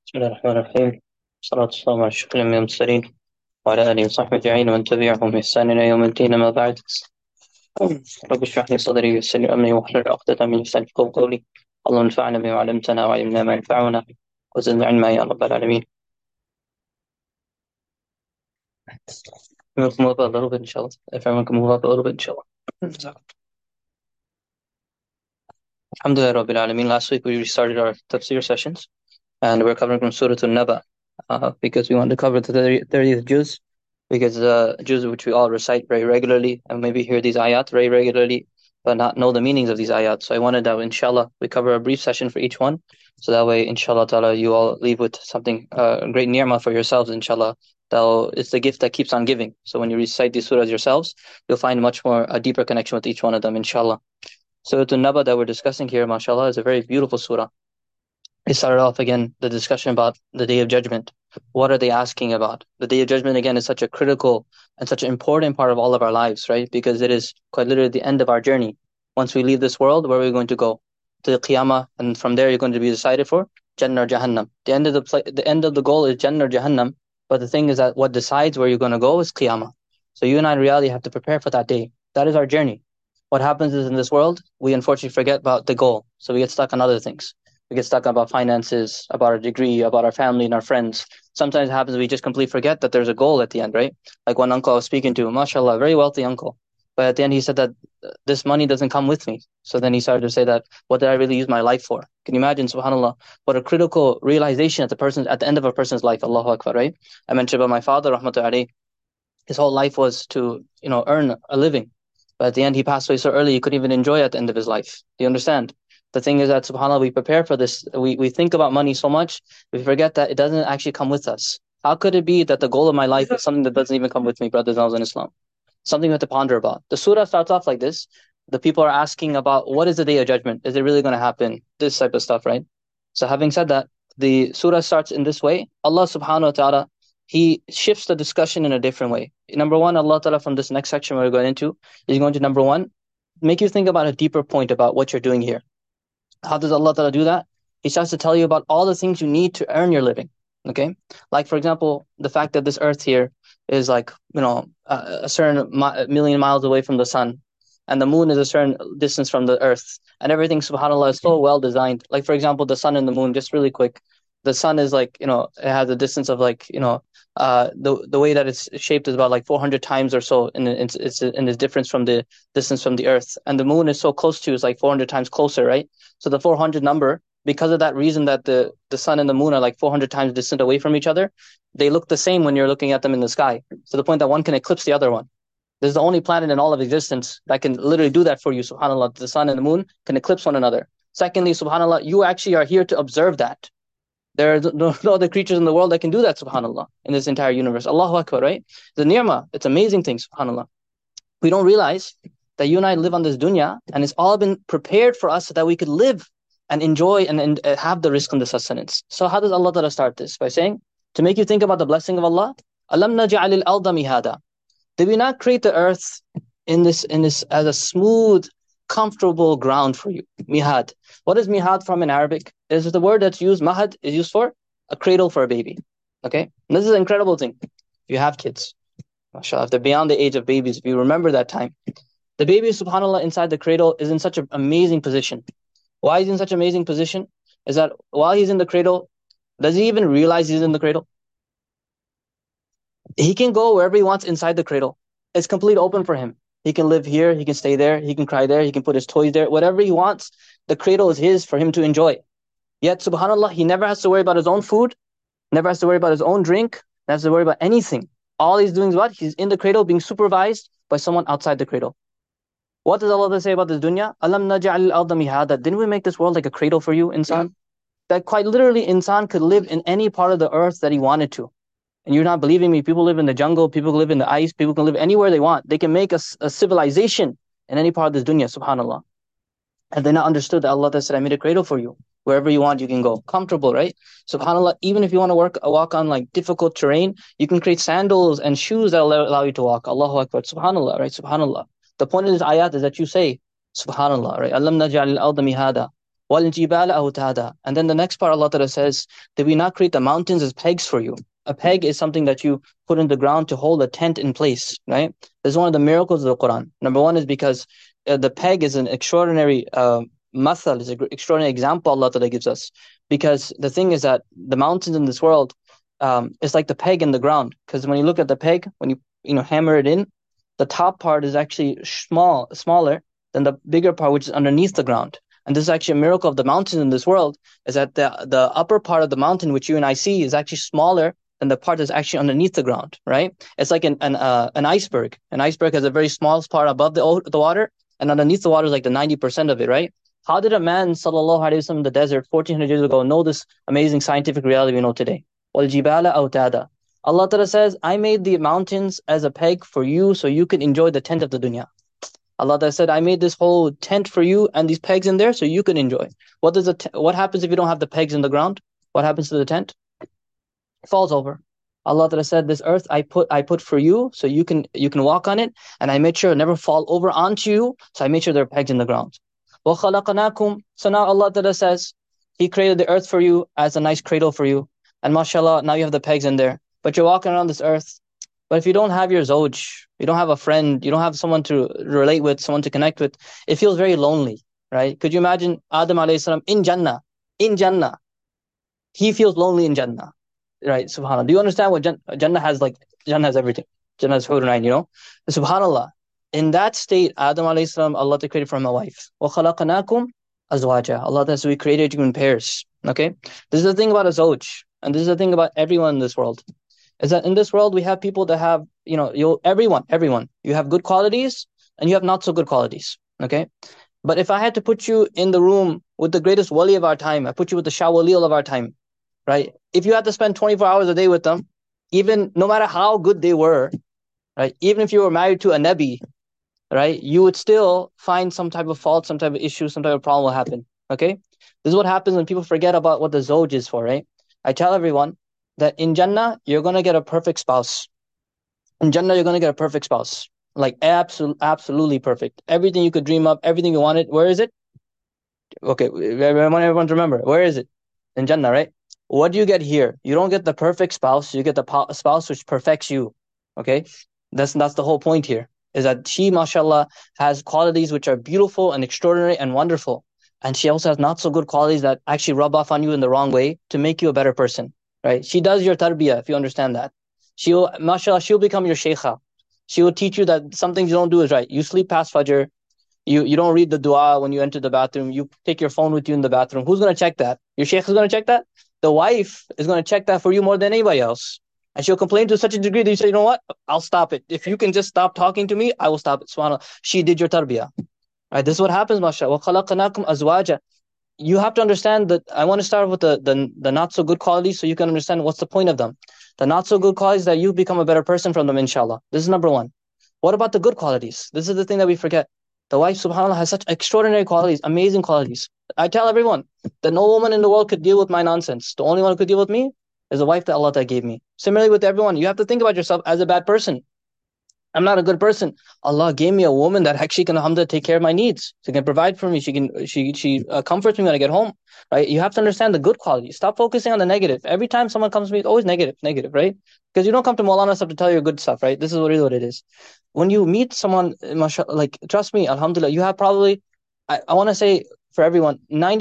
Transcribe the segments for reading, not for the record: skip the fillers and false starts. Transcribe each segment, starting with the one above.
بسم الله الرحمن الرحيم. والصلاة والسلام على أشرف الأنبياء والمرسلين وعلى آله وصحبه أجمعين ومن تبعهم بإحسان إلى يوم الدين. أما بعد، رب اشرح لي صدري ويسر لي أمري واحلل عقدة من لساني يفقهوا قولي. اللهم انفعنا بما علمتنا وعلمنا ما ينفعنا وزدنا علما يا رب العالمين. We move up a little bit, inshallah. If everyone can move up a little bit, inshallah. Alhamdulillah Rabbil Alameen. Last week we restarted our tafsir sessions and we're covering from Surah An-Naba because we wanted to cover the 30th juz, because juz which we all recite very regularly and maybe hear these ayat very regularly but not know the meanings of these ayat. So I wanted that inshallah we cover a brief session for each one, so that way inshallah ta'ala you all leave with something, a great ni'mah for yourselves inshallah. It's the gift that keeps on giving. So when you recite these surahs yourselves, you'll find much more a deeper connection with each one of them inshallah. Surah An-Naba that we're discussing here, mashallah, is a very beautiful surah. It started off again the discussion about the Day of Judgment. What are they asking about? The Day of Judgment again is such a critical and such an important part of all of our lives, right? Because it is quite literally the end of our journey. Once we leave this world, where are we going to go? To the Qiyamah, and from there you're going to be decided for Jannah or Jahannam. The end of the goal is Jannah or Jahannam, but the thing is that what decides where you're going to go is Qiyamah. So you and I in reality have to prepare for that day. That is our journey. What happens is in this world, we unfortunately forget about the goal, so we get stuck on other things. We get stuck about finances, about our degree, about our family and our friends. Sometimes it happens we just completely forget that there's a goal at the end, right? Like one uncle I was speaking to, mashallah, very wealthy uncle. But at the end he said that this money doesn't come with me. So then he started to say that, what did I really use my life for? Can you imagine, subhanAllah, what a critical realization at the end of a person's life, Allahu Akbar, right? I mentioned about my father, rahmatullahi alayhi. His whole life was to, earn a living. But at the end he passed away so early he couldn't even enjoy at the end of his life. Do you understand? The thing is that, subhanAllah, we prepare for this. We think about money so much, we forget that it doesn't actually come with us. How could it be that the goal of my life is something that doesn't even come with me, brothers and sisters in Islam? Something we have to ponder about. The surah starts off like this. The people are asking about, what is the Day of Judgment? Is it really going to happen? This type of stuff, right? So having said that, the surah starts in this way. Allah subhanahu wa ta'ala, He shifts the discussion in a different way. Number one, Allah ta'ala, from this next section we're going into, is going to, number one, make you think about a deeper point about what you're doing here. How does Allah Ta'ala do that? He starts to tell you about all the things you need to earn your living. Okay? Like, for example, the fact that this earth here is like, a certain million miles away from the sun, and the moon is a certain distance from the earth, and everything, subhanAllah, is so well designed. Like, for example, the sun and the moon, just really quick. The sun is like, it has a distance of like, the way that it's shaped is about like 400 times or so in its difference from the distance from the earth. And the moon is so close to, it's like 400 times closer, right? So the 400 number, because of that reason that the sun and the moon are like 400 times distant away from each other, they look the same when you're looking at them in the sky. To the point that one can eclipse the other one. This is the only planet in all of existence that can literally do that for you, subhanAllah. The sun and the moon can eclipse one another. Secondly, subhanAllah, you actually are here to observe that. There are no other creatures in the world that can do that, subhanAllah, in this entire universe. Allahu Akbar, right? The ni'mah, it's amazing thing, subhanAllah. We don't realize that you and I live on this dunya, and it's all been prepared for us so that we could live and enjoy and have the rizq and the sustenance. So how does Allah Ta'ala start this? By saying, to make you think about the blessing of Allah, Alam naj'alil arda mihada. Did we not create the earth in this as a smooth, comfortable ground for you? Mihad. What is mihad from in Arabic? Is the word that's used, mahad, is used for a cradle for a baby. Okay? And this is an incredible thing. If you have kids, mashallah, if they're beyond the age of babies, if you remember that time, the baby, subhanAllah, inside the cradle is in such an amazing position. Why is he in such an amazing position? Is that while he's in the cradle, does he even realize he's in the cradle? He can go wherever he wants inside the cradle. It's completely open for him. He can live here, he can stay there, he can cry there, he can put his toys there, whatever he wants. The cradle is his for him to enjoy. Yet, subhanAllah, he never has to worry about his own food, never has to worry about his own drink, never has to worry about anything. All he's doing is what? He's in the cradle being supervised by someone outside the cradle. What does Allah say about this dunya? Alam naj'al al-arda mihada. Didn't we make this world like a cradle for you, insan? That quite literally, insan could live in any part of the earth that he wanted to. And you're not believing me, people live in the jungle, people live in the ice, people can live anywhere they want. They can make a civilization in any part of this dunya, subhanAllah. And they not understood that Allah said, I made a cradle for you. Wherever you want, you can go. Comfortable, right? SubhanAllah, even if you want to walk on like difficult terrain, you can create sandals and shoes that allow you to walk. Allahu Akbar, SubhanAllah, right? SubhanAllah. The point of this ayat is that you say, SubhanAllah, right? Alam naj'al al-arda mihada. وَالْجِبَالَ أَوْتَادًا. And then the next part Allah Ta'ala says, did we not create the mountains as pegs for you? A peg is something that you put in the ground to hold a tent in place, right? This is one of the miracles of the Quran. Number one is because the peg is an extraordinary mathal, is an extraordinary example Allah Ta'ala gives us. Because the thing is that the mountains in this world, it's like the peg in the ground. Because when you look at the peg, when you hammer it in, the top part is actually smaller than the bigger part, which is underneath the ground. And this is actually a miracle of the mountains in this world, is that the upper part of the mountain, which you and I see, is actually smaller than the part that's actually underneath the ground, right? It's like an iceberg. An iceberg has a very small part above the water, and underneath the water is like the 90% of it, right? How did a man, sallallahu alaihi wasallam, in the desert 1400 years ago know this amazing scientific reality we know today? وَالْجِبَالَ أَوْتَادًا. Allah Ta'ala says, I made the mountains as a peg for you so you can enjoy the tent of the dunya. Allah Ta'ala said, I made this whole tent for you and these pegs in there so you can enjoy. What happens if you don't have the pegs in the ground? What happens to the tent? It falls over. Allah Ta'ala said, this earth I put for you so you can walk on it, and I made sure it never fall over onto you, so I made sure there are pegs in the ground. وَخَلَقْنَاكُمْ. So now Allah Ta'ala says, He created the earth for you as a nice cradle for you. And mashallah, now you have the pegs in there. But you're walking around this earth. But if you don't have your zawj, you don't have a friend, you don't have someone to relate with, someone to connect with, it feels very lonely, right? Could you imagine Adam alayhi salam in Jannah? In Jannah. He feels lonely in Jannah. Right? Subhanallah. Do you understand what Jannah has like? Jannah has everything. Jannah has Hur Ain, Subhanallah. In that state, Adam alayhi salam, Allah created from a wife. وَخَلَقْنَاكُمْ أَزْوَاجًا. Allah says we created you in pairs. Okay? This is the thing about a zawj. And this is the thing about everyone in this world. Is that in this world we have people that have, everyone. You have good qualities and you have not so good qualities. Okay? But if I had to put you in the room with the greatest wali of our time, I put you with the Shah Wali of our time, right? If you had to spend 24 hours a day with them, even no matter how good they were, right? Even if you were married to a Nabi, right? You would still find some type of fault, some type of issue, some type of problem will happen. Okay? This is what happens when people forget about what the zawj is for, right? I tell everyone that in Jannah, you're going to get a perfect spouse. In Jannah, you're going to get a perfect spouse. Like absolutely perfect. Everything you could dream up, everything you wanted. Where is it? Okay, I want everyone to remember. Where is it? In Jannah, right? What do you get here? You don't get the perfect spouse. You get the spouse which perfects you. Okay? That's the whole point here. Is that she, mashallah, has qualities which are beautiful and extraordinary and wonderful. And she also has not so good qualities that actually rub off on you in the wrong way to make you a better person. Right? She does your tarbiyah, if you understand that. Mashallah, she'll become your shaykha. She will teach you that some things you don't do is right. You sleep past Fajr. You don't read the dua when you enter the bathroom. You take your phone with you in the bathroom. Who's going to check that? Your shaykh is going to check that? The wife is going to check that for you more than anybody else. And she'll complain to such a degree that you say, you know what? I'll stop it. If you can just stop talking to me, I will stop it. SubhanAllah. She did your tarbiyah. Right? This is what happens, mashallah. وَخَلَقْنَاكُمْ أَزْوَاجًا. You have to understand that. I want to start with the not so good qualities so you can understand what's the point of them. The not so good qualities that you become a better person from them, inshallah. This is number one. What about the good qualities? This is the thing that we forget. The wife, subhanAllah, has such extraordinary qualities, amazing qualities. I tell everyone that no woman in the world could deal with my nonsense. The only one who could deal with me is the wife that Allah gave me. Similarly with everyone, you have to think about yourself as a bad person. I'm not a good person. Allah gave me a woman that actually can, alhamdulillah, take care of my needs. She can provide for me. She comforts me when I get home. Right? You have to understand the good qualities. Stop focusing on the negative. Every time someone comes to me, it's always negative, right? Because you don't come to Maulana stuff to tell you good stuff, right? This is really what it is. When you meet someone, mashallah, like, trust me, alhamdulillah, you have probably, I want to say for everyone,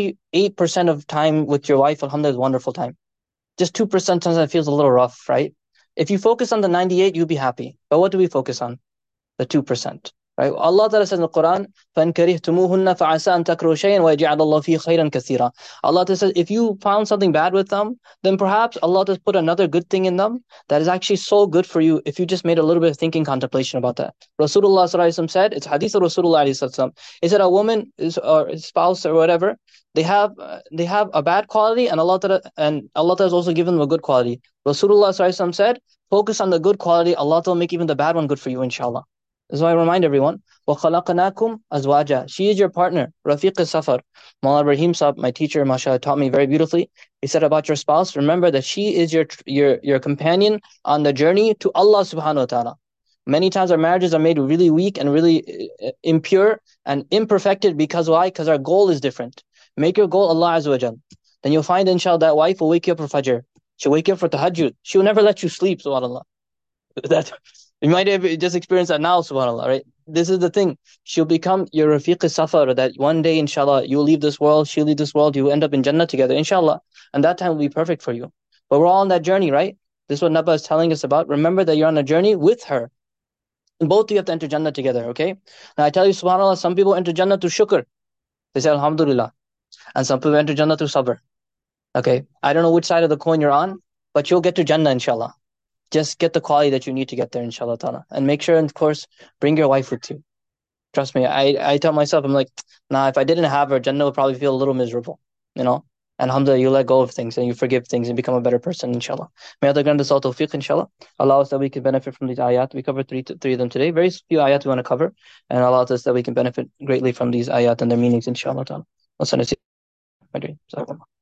98% of time with your wife, alhamdulillah, is wonderful time. Just 2% sometimes it feels a little rough, right? If you focus on the 98, you'll be happy. But what do we focus on? The 2%. Right? Allah Ta'ala says in the Quran, فَإِنْ كَرِهْتُمُوهُنَّ فَعَسَىٰ أَن تَكْرَهُوا شَيْئًا وَيَجْعَلَ اللَّهُ فِيهِ خَيْرًا كَثِيرًا. Allah Ta'ala says, if you found something bad with them, then perhaps Allah has put another good thing in them that is actually so good for you if you just made a little bit of thinking, contemplation about that. Rasulullah said, it's hadith of Rasulullah, he said a woman or a spouse or whatever, they have a bad quality and Allah Ta'ala has also given them a good quality. Rasulullah said, focus on the good quality, Allah will make even the bad one good for you, inshallah. That's why I remind everyone, وَخَلَقْنَاكُمْ أَزْوَاجًا. She is your partner, Rafiq al-Safar. Mawlana Ibrahim Sahib, my teacher, mashallah, taught me very beautifully. He said about your spouse, remember that she is your companion on the journey to Allah subhanahu wa ta'ala. Many times our marriages are made really weak and really impure and imperfected because why? Because our goal is different. Make your goal Allah Azza wa Jal. Then you'll find, inshallah, that wife will wake you up for Fajr. She'll wake you up for Tahajjud. She will never let you sleep, subhanAllah. That you might have just experienced that now, subhanAllah, right? This is the thing. She'll become your Rafiq Safar, that one day, inshallah, you'll leave this world, she'll leave this world, you will end up in Jannah together, inshallah. And that time will be perfect for you. But we're all on that journey, right? This is what Nabba is telling us about. Remember that you're on a journey with her. And both of you have to enter Jannah together, okay? Now I tell you, subhanAllah, some people enter Jannah through shukr. They say Alhamdulillah. And some people enter Jannah through sabr. Okay? I don't know which side of the coin you're on, but you'll get to Jannah, inshallah. Just get the quality that you need to get there, inshallah ta'ala. And make sure, and of course, bring your wife with you. Trust me, I tell myself, I'm like, nah, if I didn't have her, Jannah would probably feel a little miserable, you know? And alhamdulillah, you let go of things and you forgive things and become a better person, inshallah. May Allah grant us all tawfiq, inshallah. Allow us that we can benefit from these ayat. We covered three of them today. Very few ayat we want to cover. And allow us that we can benefit greatly from these ayat and their meanings, inshallah ta'ala.